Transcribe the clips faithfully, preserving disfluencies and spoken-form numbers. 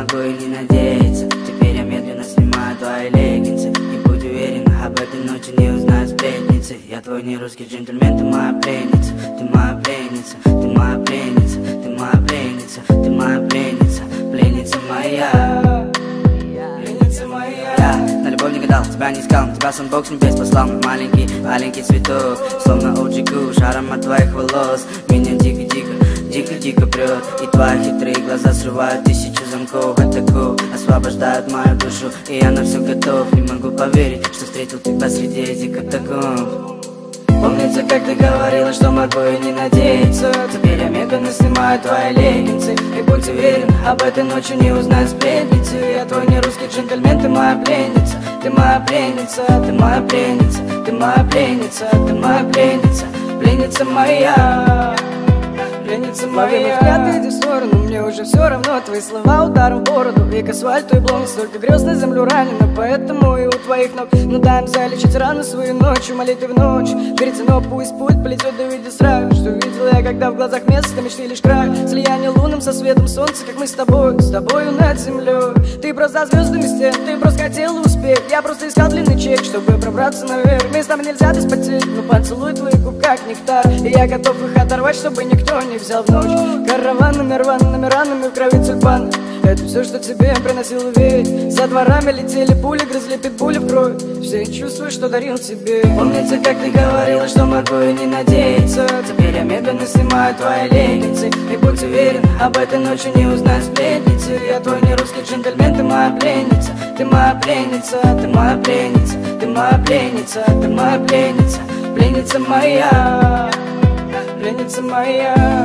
могу и не надеяться. Теперь я медленно снимаю твои леггинсы. И будь уверен, об этой ночи не узнают сплетницы. Я твой не русский джентльмен, ты моя пленница. Ты моя пленница, ты моя пленница. Ты моя пленница, ты моя пленница. Пленница моя, пленница моя. Я на любовь не гадал, тебя не искал, тебя сам Бог с небес послал. Маленький, маленький цветок, словно Оджи Куш, аромат твоих волос меня дико-дико, дико-дико прет. И твои хитрые глаза срывают тысячу замков. Атаку освобождают мою душу, и я на все готов. Не могу поверить, что встретил тебя среди этих катакомб. Помнится, как ты говорила, что могу и не надеяться. Теперь я медленно снимаю твои леггинсы. И будь уверен, об этой ночи не узнают сплетницы. Я твой не русский джентльмен, ты моя пленница. Ты моя пленница, ты моя пленница. Ты моя пленница, ты моя пленница. Пленница моя, пленница моя. Взгляд иди в сторону, мне уже все равно. Твои слова ударом в бороду, и к асфальту и блон. Столько грез на землю ранено, поэтому и у твоих ног. Ну дай им залечить раны свою ночью, молитвы в ночь. Верится, но пусть путь полетет, да видит страх. Что видел я, когда в глазах место мечты лишь край. Слияние лунным со светом солнца, как мы с тобой, с тобою над землей. Ты просто звездами стен, ты просто хотела успеть. Я просто искал длинный чек, чтобы пробраться наверх. Местами нельзя без потерь, но поцелуй твоих губ как нектар. И я готов их оторвать, чтобы никто не взял в ночь. Караванами, рваными ранами в крови тюльпан. Это все, что тебе приносил веять. За дворами летели пули, грызли питбули в кровь. Все чувства, что дарил тебе. Помнится, как ты говорила, что могу и не надеяться. Теперь я медленно снимаю твои леггинсы. И будь уверен, об этой ночи не узнают сплетницы. Я твой не русский джентльмен, ты моя пленница. Ты моя пленница, ты моя пленница. Ты моя пленница, ты моя пленница. Пленница моя, пленница моя.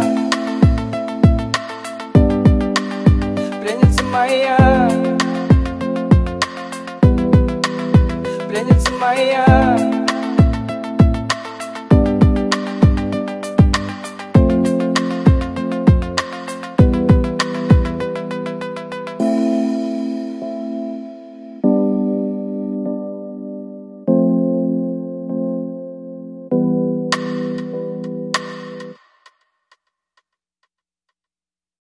Пленница моя, пленница моя.